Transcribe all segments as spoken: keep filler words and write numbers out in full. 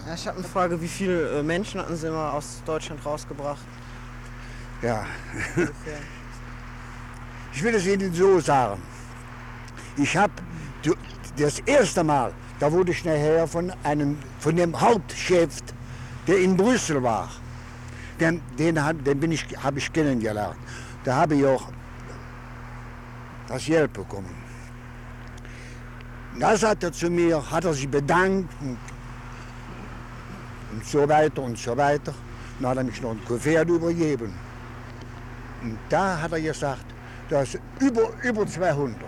Ja, ich habe eine Frage, wie viele äh, Menschen hatten Sie immer aus Deutschland rausgebracht? Ja, Ungefähr. ich will es Ihnen so sagen. Ich habe das erste Mal, da wurde ich nachher von einem, von dem Hauptchef, der in Brüssel war, den, den, den bin ich, habe ich kennengelernt. Da habe ich auch das Geld bekommen. Das hat er zu mir, hat er sich bedankt und, und so weiter und so weiter. Dann hat er mich noch ein Kuvert übergeben. Und da hat er gesagt, das ist über, über zweihundert.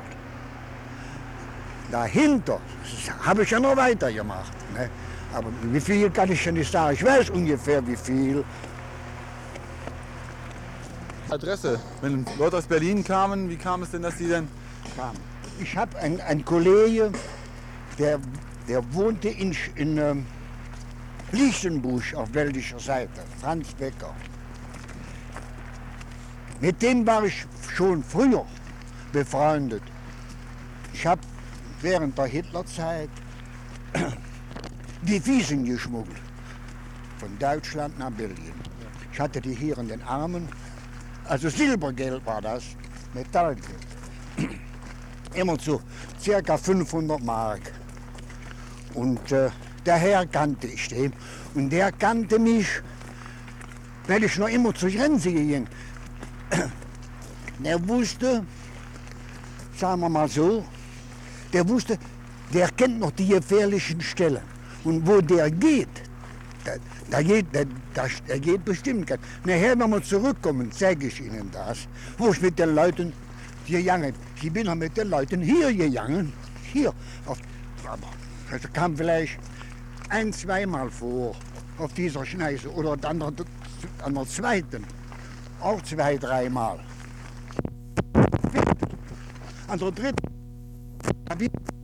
Dahinter habe ich ja noch weitergemacht. Ne? Aber wie viel kann ich ja nicht sagen. Ich weiß ungefähr wie viel. Adresse. Wenn Leute aus Berlin kamen, wie kam es denn, dass die dann kamen? Ich habe einen, einen Kollegen, der, der wohnte in, in ähm, Lichtenbusch auf belgischer Seite, Franz Becker. Mit dem war ich schon früher befreundet. Ich habe während der Hitlerzeit Devisen geschmuggelt, von Deutschland nach Belgien. Ich hatte die hier in den Armen, also Silbergeld war das, Metallgeld. Immer zu circa fünfhundert Mark. Und äh, daher kannte ich den. Und der kannte mich, weil ich noch immer zur Grenze ging. Der wusste, sagen wir mal so, der wusste, der kennt noch die gefährlichen Stellen. Und wo der geht, da, da geht, da, da, da geht bestimmt. Nachher, wenn wir zurückkommen, zeige ich Ihnen das, wo ich mit den Leuten gegangen. Ich bin mit den Leuten hier gegangen, hier. Auf, das kam vielleicht ein, zweimal vor auf dieser Schneise oder an der, an der zweiten, auch zwei, dreimal. An der dritten.